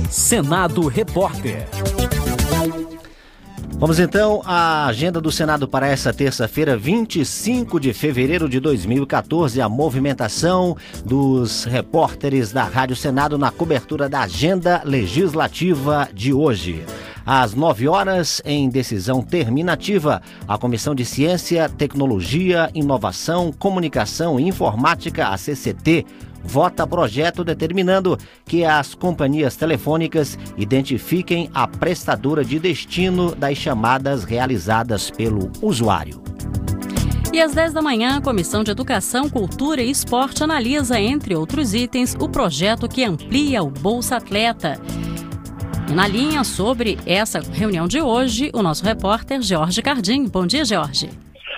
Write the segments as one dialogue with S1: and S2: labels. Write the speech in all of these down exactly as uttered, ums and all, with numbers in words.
S1: Senado Repórter.
S2: Vamos então à agenda do Senado para essa terça-feira, vinte e cinco de fevereiro de dois mil e quatorze, a movimentação dos repórteres da Rádio Senado na cobertura da agenda legislativa de hoje. Às nove horas, em decisão terminativa, a Comissão de Ciência, Tecnologia, Inovação, Comunicação e Informática, a C C T, vota projeto determinando que as companhias telefônicas identifiquem a prestadora de destino das chamadas realizadas pelo usuário.
S3: E às dez da manhã, a Comissão de Educação, Cultura e Esporte analisa, entre outros itens, o projeto que amplia o Bolsa Atleta. E na linha sobre essa reunião de hoje, o nosso repórter Jorge Cardim. Bom dia, Jorge.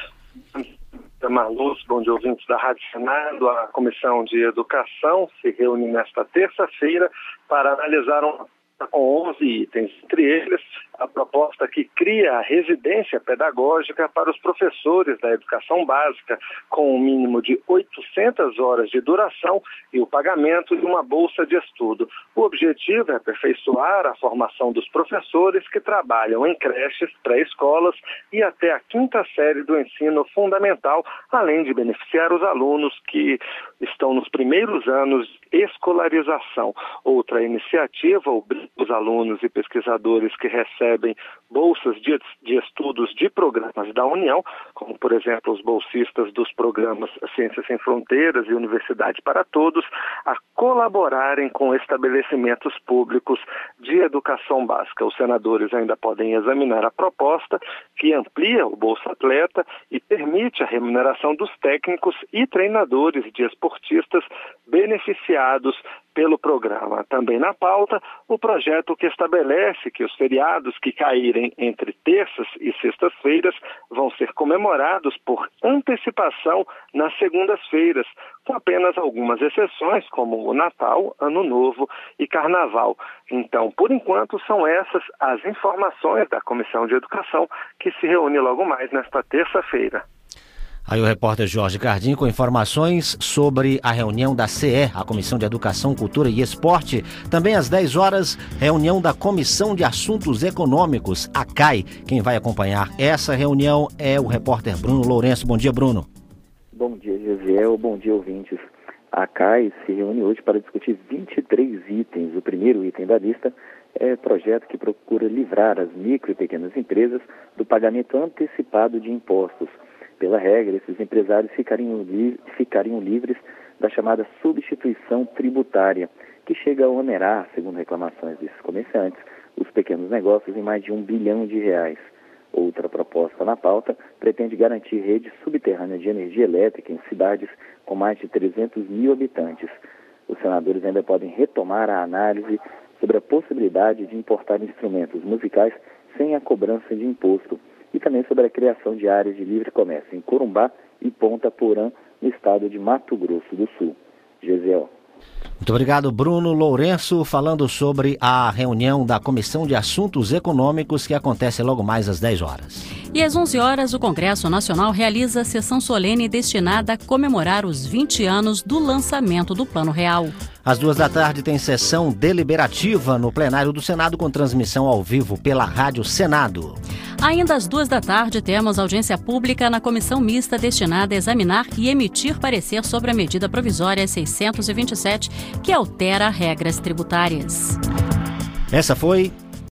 S4: Marluz, bom dia, ouvintes da Rádio Senado. A Comissão de Educação se reúne nesta terça-feira para analisar um com onze itens, entre eles a proposta que cria a residência pedagógica para os professores da educação básica, com um mínimo de oitocentas horas de duração e o pagamento de uma bolsa de estudo. O objetivo é aperfeiçoar a formação dos professores que trabalham em creches, pré-escolas e até a quinta série do ensino fundamental, além de beneficiar os alunos que estão nos primeiros anos de escolarização. Outra iniciativa obriga os alunos e pesquisadores que recebem bolsas de, de estudos de programas da União, como, por exemplo, os bolsistas dos programas Ciências Sem Fronteiras e Universidade para Todos, a colaborarem com estabelecimentos públicos de educação básica. Os senadores ainda podem examinar a proposta que amplia o Bolsa Atleta e permite a remuneração dos técnicos e treinadores de esportistas beneficiados pelo programa. Também na pauta, o projeto que estabelece que os feriados que caírem entre terças e sextas-feiras vão ser comemorados por antecipação nas segundas-feiras, com apenas algumas exceções, como o Natal, Ano Novo e Carnaval. Então, por enquanto, são essas as informações da Comissão de Educação, que se reúne logo mais nesta terça-feira.
S2: Aí o repórter Jorge Cardim com informações sobre a reunião da C E, a Comissão de Educação, Cultura e Esporte. Também às dez horas, reunião da Comissão de Assuntos Econômicos, a C A I. Quem vai acompanhar essa reunião é o repórter Bruno Lourenço. Bom dia, Bruno.
S5: Bom dia, Gesiel. Bom dia, ouvintes. A C A I se reúne hoje para discutir vinte e três itens. O primeiro item da lista é o projeto que procura livrar as micro e pequenas empresas do pagamento antecipado de impostos. Pela regra, esses empresários ficariam, li- ficariam livres da chamada substituição tributária, que chega a onerar, segundo reclamações desses comerciantes, os pequenos negócios em mais de um bilhão de reais. Outra proposta na pauta pretende garantir rede subterrânea de energia elétrica em cidades com mais de trezentos mil habitantes. Os senadores ainda podem retomar a análise sobre a possibilidade de importar instrumentos musicais sem a cobrança de imposto, e também sobre a criação de áreas de livre comércio em Corumbá e Ponta Porã, no estado de Mato Grosso do Sul. Gesiel.
S2: Muito obrigado, Bruno Lourenço, falando sobre a reunião da Comissão de Assuntos Econômicos que acontece logo mais às dez horas.
S3: E às onze horas, o Congresso Nacional realiza sessão solene destinada a comemorar os vinte anos do lançamento do Plano Real.
S2: Às duas da tarde tem sessão deliberativa no plenário do Senado com transmissão ao vivo pela Rádio Senado.
S3: Ainda às duas da tarde temos audiência pública na comissão mista destinada a examinar e emitir parecer sobre a medida provisória seiscentos e vinte e sete, que altera regras tributárias.
S2: Essa foi